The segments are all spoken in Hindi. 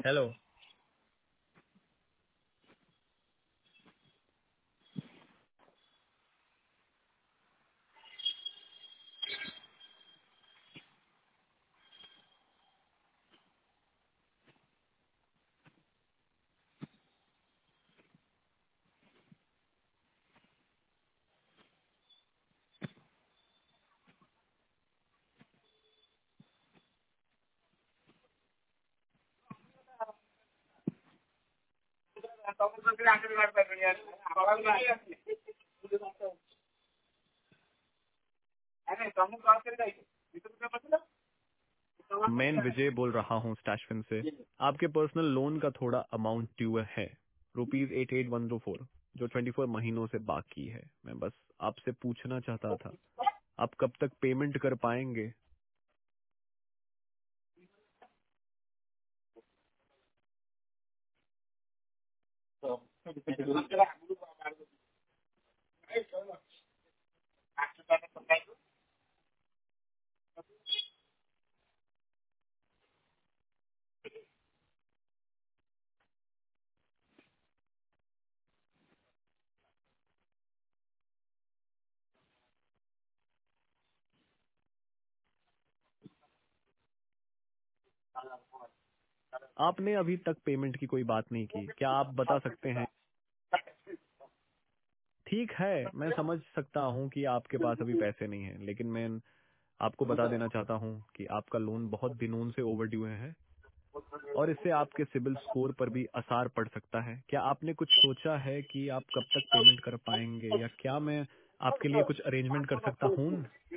हेलो। मैं विजय बोल रहा हूँ स्टैशफिन से। आपके पर्सनल लोन का थोड़ा अमाउंट ड्यू है, ₹88,104, जो 24 महीनों से बाकी है। मैं बस आपसे पूछना चाहता था, आप कब तक पेमेंट कर पाएंगे? आपने अभी तक पेमेंट की कोई बात नहीं की, क्या आप बता सकते हैं? ठीक है, मैं समझ सकता हूँ कि आपके पास अभी पैसे नहीं हैं, लेकिन मैं आपको बता देना चाहता हूँ कि आपका लोन बहुत दिनों से ओवरड्यू है और इससे आपके सिबिल स्कोर पर भी असर पड़ सकता है। क्या आपने कुछ सोचा है कि आप कब तक पेमेंट कर पाएंगे, या क्या मैं आपके लिए कुछ अरेंजमेंट कर सकता हूँ?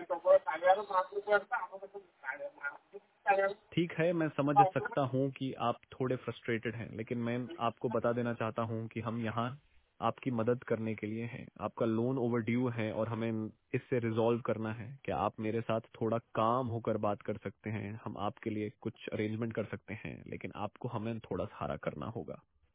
ठीक है, मैं समझ सकता हूँ कि आप थोड़े फ्रस्ट्रेटेड हैं, लेकिन मैं आपको बता देना चाहता हूँ कि हम यहाँ आपकी मदद करने के लिए हैं। आपका लोन ओवरड्यू है और हमें इससे रिजॉल्व करना है। क्या आप मेरे साथ थोड़ा काम होकर बात कर सकते हैं? हम आपके लिए कुछ अरेंजमेंट कर सकते हैं, लेकिन आपको हमें थोड़ा सहारा करना होगा।